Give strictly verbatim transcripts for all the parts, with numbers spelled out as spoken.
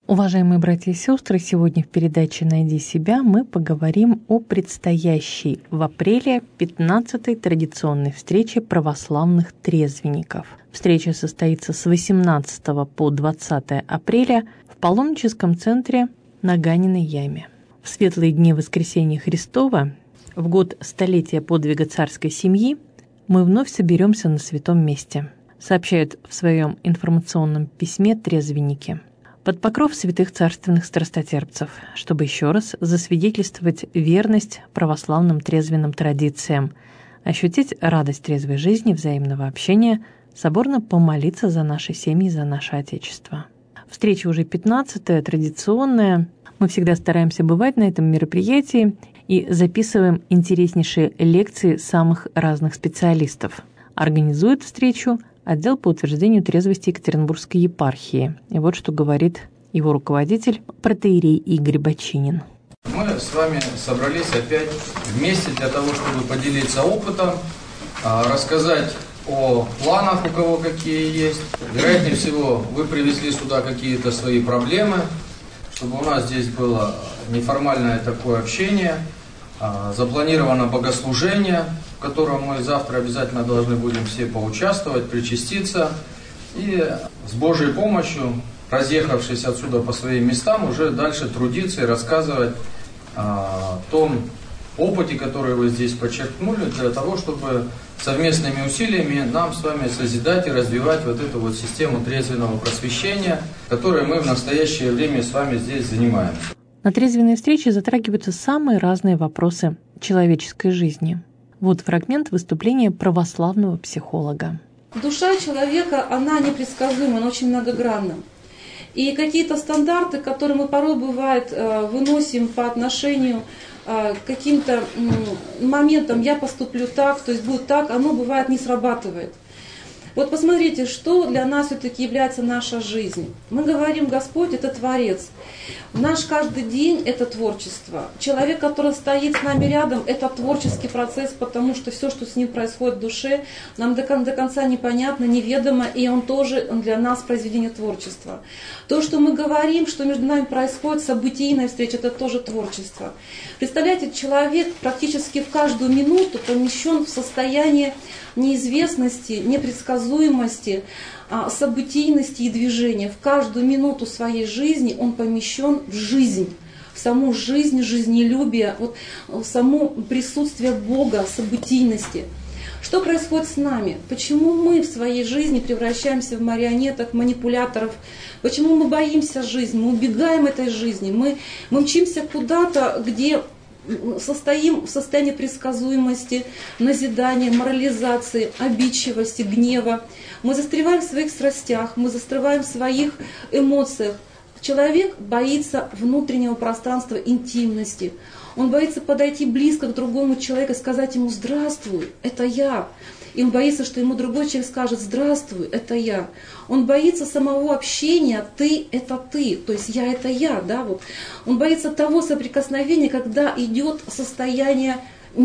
Уважаемые братья и сестры, сегодня в передаче «Найди себя» мы поговорим о предстоящей в апреле пятнадцатой традиционной встрече православных трезвенников. Встреча состоится с восемнадцатого по двадцатое апреля в паломническом центре на Ганиной яме. В светлые дни Воскресения Христова, в год столетия подвига царской семьи, мы вновь соберемся на святом месте, сообщают в своем информационном письме трезвенники, под покров святых царственных страстотерпцев, чтобы еще раз засвидетельствовать верность православным трезвенным традициям, ощутить радость трезвой жизни, взаимного общения, соборно помолиться за наши семьи, за наше Отечество. Встреча уже пятнадцатая, традиционная. Мы всегда стараемся бывать на этом мероприятии и записываем интереснейшие лекции самых разных специалистов. Организует встречу отдел по утверждению трезвости Екатеринбургской епархии. И вот что говорит его руководитель, протоиерей Игорь Бочинин. Мы с вами собрались опять вместе для того, чтобы поделиться опытом, рассказать о планах, у кого какие есть. Вероятнее всего, вы привезли сюда какие-то свои проблемы, чтобы у нас здесь было неформальное такое общение, запланировано богослужение, в котором мы завтра обязательно должны будем все поучаствовать, причаститься. И с Божьей помощью, разъехавшись отсюда по своим местам, уже дальше трудиться и рассказывать о том опыте, который вы здесь подчеркнули, для того, чтобы совместными усилиями нам с вами созидать и развивать вот эту вот систему трезвенного просвещения, которой мы в настоящее время с вами здесь занимаемся. На трезвенной встрече затрагиваются самые разные вопросы человеческой жизни. Вот фрагмент выступления православного психолога. Душа человека, она непредсказуема, она очень многогранна. И какие-то стандарты, которые мы порой, бывает, выносим по отношению к каким-то моментам, я поступлю так, то есть будет так, оно бывает не срабатывает. Вот посмотрите, что для нас все-таки является наша жизнь. Мы говорим, Господь – это Творец. Наш каждый день – это творчество. Человек, который стоит с нами рядом, это творческий процесс, потому что все, что с ним происходит в душе, нам до, до конца непонятно, неведомо, и он тоже он для нас произведение творчества. То, что мы говорим, что между нами происходит, событийная встреча – это тоже творчество. Представляете, человек практически в каждую минуту помещен в состояние неизвестности, непредсказуемости, событийности и движения. В каждую минуту своей жизни он помещен в жизнь, в саму жизнь, жизнелюбие, вот, в само присутствие Бога, событийности. Что происходит с нами? Почему мы в своей жизни превращаемся в марионеток, манипуляторов? Почему мы боимся жизни? Мы убегаем этой жизни, мы, мы мчимся куда-то, где состоим в состоянии предсказуемости, назидания, морализации, обидчивости, гнева. Мы застреваем в своих страстях, мы застреваем в своих эмоциях. Человек боится внутреннего пространства интимности. Он боится подойти близко к другому человеку и сказать ему «Здравствуй, это я». И он боится, что ему другой человек скажет «Здравствуй, это я». Он боится самого общения «ты – это ты», то есть «я – это я». Да, вот. Он боится того соприкосновения, когда идет состояние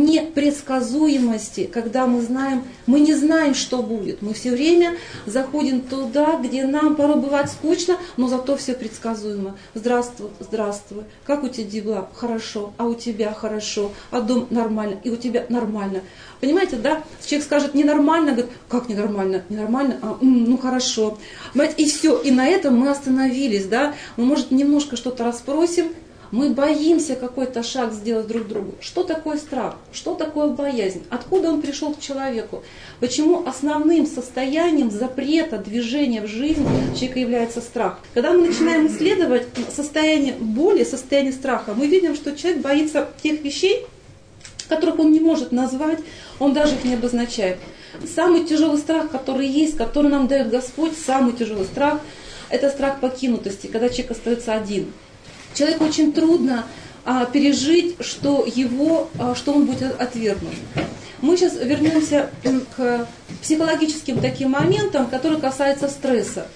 непредсказуемости, когда мы знаем, мы не знаем, что будет. Мы все время заходим туда, где нам порой бывает скучно, но зато все предсказуемо. Здравствуй, здравствуй. Как у тебя дела? Хорошо. А у тебя хорошо. А дом нормально. И у тебя нормально. Понимаете, да? Человек скажет ненормально, говорит, как ненормально? Ненормально? А, ну хорошо. Понимаете, и все. И на этом мы остановились, да? Мы, может, немножко что-то расспросим. Мы боимся какой-то шаг сделать друг другу. Что такое страх? Что такое боязнь? Откуда он пришел к человеку? Почему основным состоянием запрета движения в жизни человека является страх? Когда мы начинаем исследовать состояние боли, состояние страха, мы видим, что человек боится тех вещей, которых он не может назвать, он даже их не обозначает. Самый тяжелый страх, который есть, который нам дает Господь, самый тяжелый страх, это страх покинутости, когда человек остается один. Человеку очень трудно а, пережить, что, его, а, что он будет отвергнут. Мы сейчас вернемся к психологическим таким моментам, которые касаются стресса.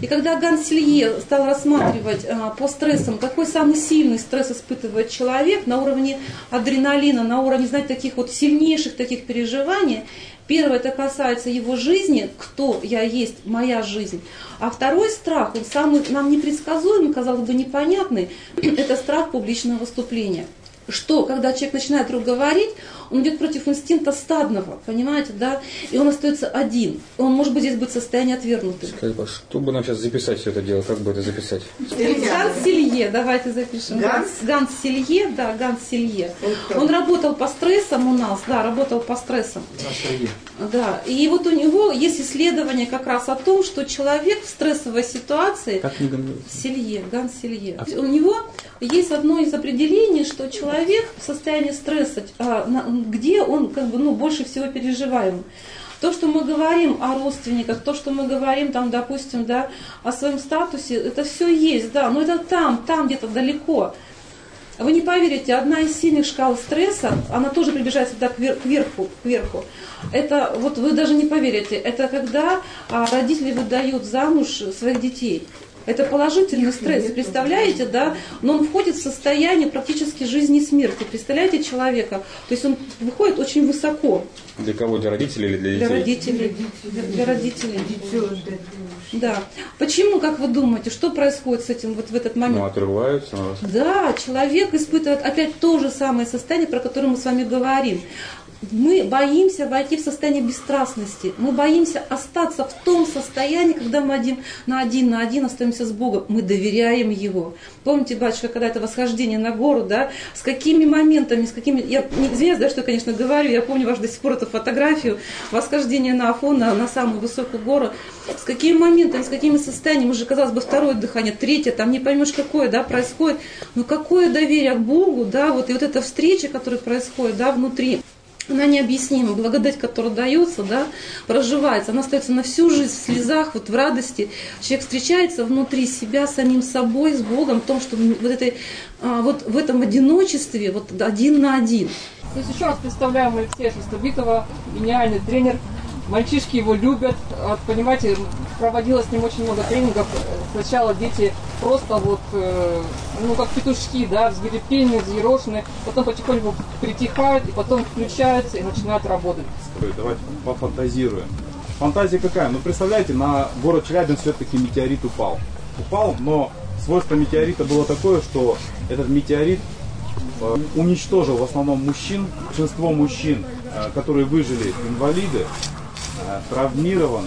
И когда Ганселье стал рассматривать а, по стрессам, какой самый сильный стресс испытывает человек на уровне адреналина, на уровне, знаете, таких вот сильнейших таких переживаний, первое, это касается его жизни, кто я есть, моя жизнь. А второй страх, он самый нам непредсказуемый, казалось бы, непонятный, это страх публичного выступления. Что, когда человек начинает вдруг говорить, он идет против инстинкта стадного, понимаете, да, и он остается один. Он может быть здесь быть в состоянии отвергнутым. Чтобы нам сейчас записать все это дело, как бы это записать? Ганселье, давайте запишем. Ганс? Ганселье, да, Ганселье. Он работал по стрессам у нас, да, работал по стрессам. Да, и вот у него есть исследование как раз о том, что человек в стрессовой ситуации... Как не Селье, Ганселье. А... У него есть одно из определений, что человек в состоянии стресса, где он как бы, ну, больше всего переживаем. То, что мы говорим о родственниках, то, что мы говорим, там, допустим, да, о своем статусе, это все есть, да, но это там, там где-то далеко. Вы не поверите, одна из сильных шкал стресса, она тоже приближается всегда к верху, к верху. Это, вот вы даже не поверите, это когда родители выдают замуж своих детей. Это положительный стресс, представляете, да? Но он входит в состояние практически жизни и смерти. Представляете человека? То есть он выходит очень высоко. Для кого? Для родителей или для детей? Для родителей. Для родителей. Да. Почему, как вы думаете, что происходит с этим вот в этот момент? Ну, отрываются. Да, человек испытывает опять то же самое состояние, про которое мы с вами говорим. Мы боимся войти в состояние бесстрастности. Мы боимся остаться в том состоянии, когда мы один на один на один остаемся с Богом. Мы доверяем Его. Помните, батюшка, когда это восхождение на гору, да? С какими моментами, с какими... Я не извиняюсь, да, что я, конечно, говорю. Я помню вашу до сих пор эту фотографию. Восхождение на Афон, на, на самую высокую гору. С какими моментами, с какими состояниями. Уже, казалось бы, второе дыхание, третье. Там не поймешь, какое, да, происходит. Но какое доверие к Богу, да, вот. И вот эта встреча, которая происходит, да, внутри. Она необъяснима, благодать, которая дается, да, проживается, она остается на всю жизнь в слезах, вот в радости. Человек встречается внутри себя, самим собой, с Богом, в том, что вот, этой, вот в этом одиночестве, вот один на один. То есть еще раз представляем Алексея Шерстобитова, гениальный тренер. Мальчишки его любят, понимаете, проводила с ним очень много тренингов. Сначала дети просто вот, ну как петушки, да, взгорепенные, взъерошенные, потом потихоньку притихают, и потом включаются и начинают работать. Давайте пофантазируем. Фантазия какая? Ну представляете, на город Челябинск все-таки метеорит упал. Упал, но свойство метеорита было такое, что этот метеорит уничтожил в основном мужчин, большинство мужчин, которые выжили, инвалиды, травмированы.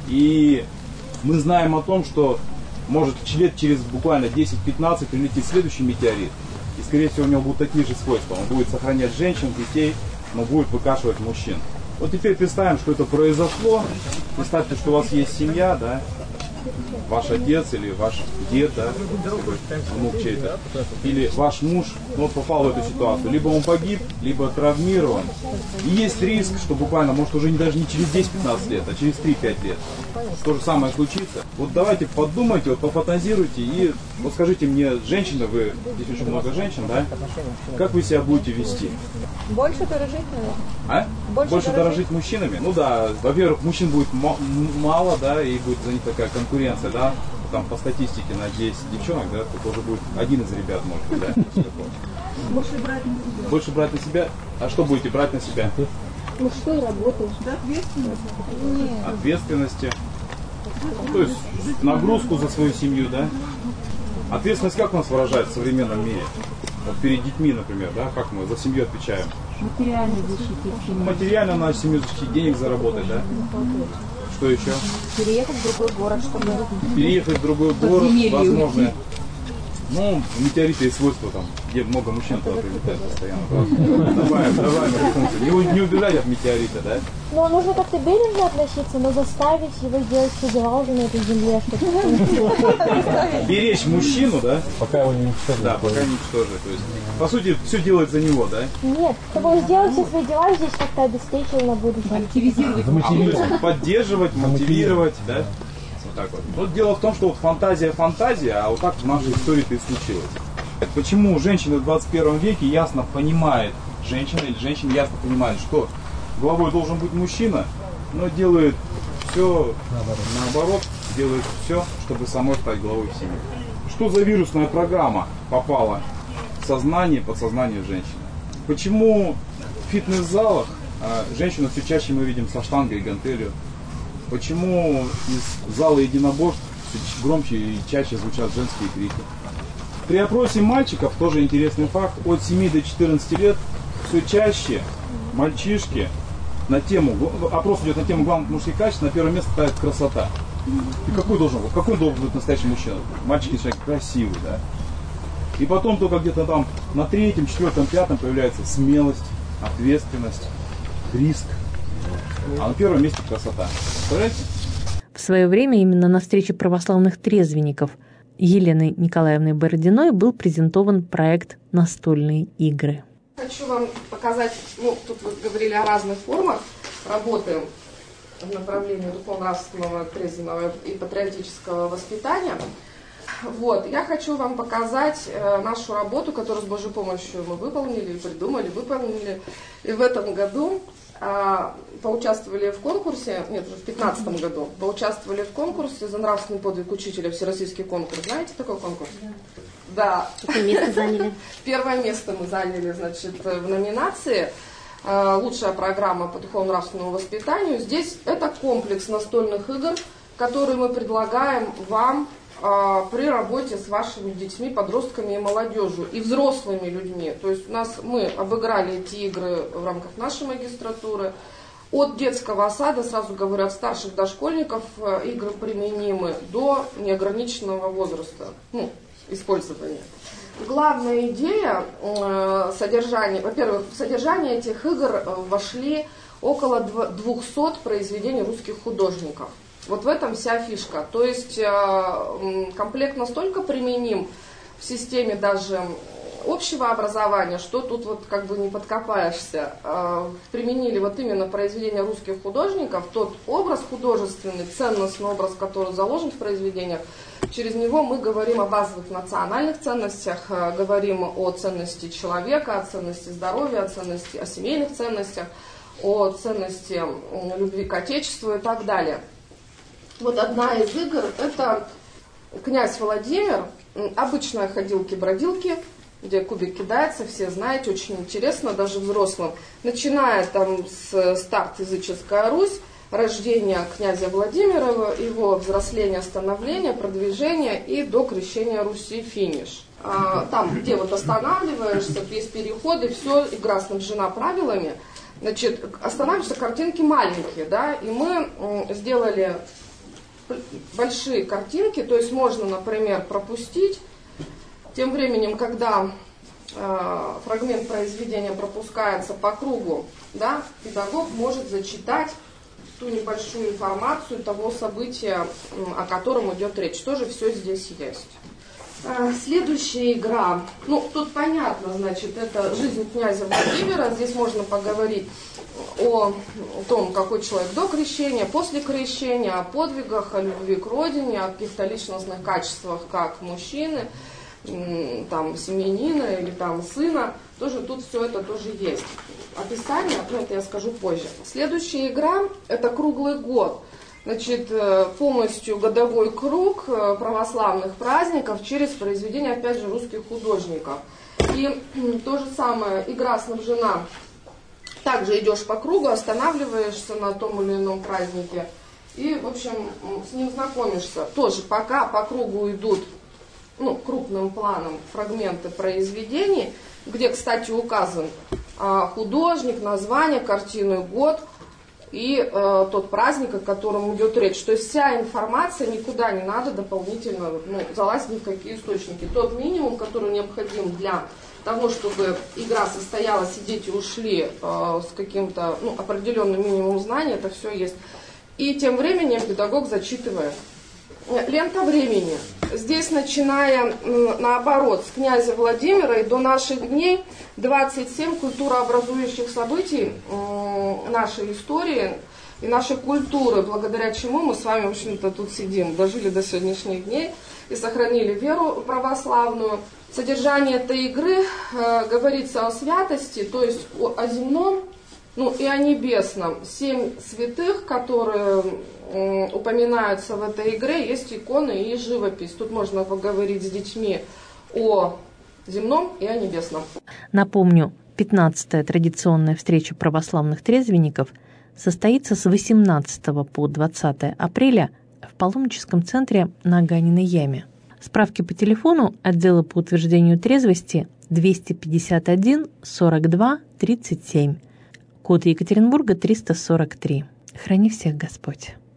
И мы знаем о том, что может лет через буквально десять-пятнадцать прилетит следующий метеорит. И скорее всего у него будут такие же свойства. Он будет сохранять женщин, детей, но будет выкашивать мужчин. Вот теперь представим, что это произошло. Представьте, что у вас есть семья, да? Ваш отец или ваш дед, да, внук чей-то, или ваш муж, ну, вот попал в эту ситуацию. Либо он погиб, либо травмирован. И есть риск, что буквально, может, уже не, даже не через десять-пятнадцать лет, а через три-пять лет то же самое случится. Вот давайте подумайте, вот пофантазируйте и вот скажите мне, женщина, вы, здесь очень много женщин, да, как вы себя будете вести? Больше дорожить, наверное. А? Больше, Больше дорожить. дорожить мужчинами? Ну да, во-первых, мужчин будет мало, да, и будет за них такая конкуренция, да, там по статистике на десять девчонок, да, тут уже будет один из ребят, может быть, да. Больше брать на себя. Больше брать на себя? А что будете брать на себя? Мужской работы. Да, ответственность. Нет. Ответственности. Ну, то есть нагрузку за свою семью, да? Ответственность как у нас выражается в современном мире? Вот перед детьми, например, да, как мы за семью отвечаем? Материально защитить. Материально на семью защитить, денег заработать, да? Что еще? Переехать в другой город, чтобы... Переехать в другой город, возможно. Ну, метеориты и свойства там, где много мужчин туда прилетает постоянно. Давай, давай, не, не убежать от метеорита, да? Ну, нужно как-то бережно относиться, но заставить его сделать все дела уже на этой земле, чтобы... Беречь мужчину, да? Пока его не уничтожили. Да, пока не уничтожили. То есть, по сути, все делать за него, да? Нет, чтобы он сделал все свои дела, здесь как-то обеспечил на будущее. Активизировать. А, то есть, поддерживать, мотивировать, да? Вот так вот. Вот дело в том, что вот фантазия фантазия, а вот так в нашей истории-то и случилось. Почему женщина в двадцать первом веке ясно понимает, женщина или женщина ясно понимает, что главой должен быть мужчина, но делает все наоборот, наоборот делает все, чтобы самой стать главой в семье. Что за вирусная программа попала в сознание, подсознание женщины? Почему в фитнес-залах а, женщину все чаще мы видим со штангой и гантелью? Почему из зала единоборств все громче и чаще звучат женские крики? При опросе мальчиков, тоже интересный факт, от семи до четырнадцати лет все чаще мальчишки на тему, опрос идет на тему главных мужских качеств, на первое место ставит красота. И какой должен быть? Какой должен быть настоящий мужчина? Мальчик человек красивый, да? И потом только где-то там на третьем, четвертом, пятом появляется смелость, ответственность, риск. А на первом месте красота. Представляете? В свое время именно на встрече православных трезвенников Еленой Николаевной Бородиной был презентован проект «Настольные игры». Хочу вам показать, ну, тут вы говорили о разных формах работы в направлении духовно-нравственного, трезвенного и патриотического воспитания. Вот, я хочу вам показать э, нашу работу, которую с Божьей помощью мы выполнили, придумали, выполнили. И в этом году э, поучаствовали в конкурсе, нет, уже в пятнадцатом году, поучаствовали в конкурсе за нравственный подвиг учителя, всероссийский конкурс. Знаете такой конкурс? Да. Какое место заняли? Первое место мы заняли, значит, в номинации «Лучшая программа по духовно-нравственному воспитанию». Здесь это комплекс настольных игр, которые мы предлагаем вам при работе с вашими детьми, подростками и молодежью, и взрослыми людьми. То есть у нас мы обыграли эти игры в рамках нашей магистратуры. От детского сада, сразу говорю, от старших дошкольников игры применимы до неограниченного возраста, ну, использования. Главная идея э, содержания, во-первых, в содержание этих игр вошли около двухсот произведений русских художников. Вот в этом вся фишка. То есть э, комплект настолько применим в системе даже общего образования, что тут вот как бы не подкопаешься. Э, применили вот именно произведения русских художников, тот образ художественный, ценностный образ, который заложен в произведениях. Через него мы говорим о базовых национальных ценностях, э, говорим о ценности человека, о ценности здоровья, о ценности, о семейных ценностях, о ценности э, любви к Отечеству и так далее. Вот одна из игр – это «Князь Владимир», обычные ходилки-бродилки, где кубик кидается, все знаете, очень интересно, даже взрослым. Начиная там с старт языческая Русь, рождение князя Владимира, его взросление, становление, продвижение и до крещения Руси финиш. Там, где вот останавливаешься, есть переходы, все, игра снабжена правилами. Значит, останавливаешься, картинки маленькие, да, и мы сделали большие картинки, то есть можно, например, пропустить. Тем временем, когда э, фрагмент произведения пропускается по кругу, да, педагог может зачитать ту небольшую информацию того события, о котором идет речь. Тоже все здесь есть. Э, следующая игра. Ну, тут понятно, значит, это «Жизнь князя Владимира». Здесь можно поговорить о том, какой человек до крещения, после крещения, о подвигах, о любви к родине, о каких-то личностных качествах, как мужчины, там, семьянина или там сына. Тоже тут все это тоже есть. Описание, ну, это я скажу позже. Следующая игра – это «Круглый год». Значит, полностью годовой круг православных праздников через произведения, опять же, русских художников. И то же самое, игра снабжена. Также идешь по кругу, останавливаешься на том или ином празднике и, в общем, с ним знакомишься. Тоже пока по кругу идут, ну, крупным планом фрагменты произведений, где, кстати, указан а, художник, название, картины, год и а, тот праздник, о котором идет речь. То есть вся информация, никуда не надо дополнительно, ну, залазить ни в какие источники. Тот минимум, который необходим для того, чтобы игра состоялась и дети ушли э, с каким-то, ну, определенным минимумом знаний, это все есть. И тем временем педагог зачитывает. Лента времени. Здесь, начиная э, наоборот, с князя Владимира и до наших дней, двадцать семь культурообразующих событий э, нашей истории и нашей культуры, благодаря чему мы с вами, в общем-то, тут сидим, дожили до сегодняшних дней и сохранили веру православную. Содержание этой игры э, говорится о святости, то есть о, о земном, Ну и о небесном. Семь святых, которые м, упоминаются в этой игре, есть иконы и живопись. Тут можно поговорить с детьми о земном и о небесном. Напомню, пятнадцатая традиционная встреча православных трезвенников состоится с восемнадцатого по двадцатое апреля в паломническом центре на Аганиной яме. Справки по телефону отдела по утверждению трезвости двести пятьдесят один сорок два тридцать семь. Код Екатеринбурга триста сорок три. Храни всех Господь.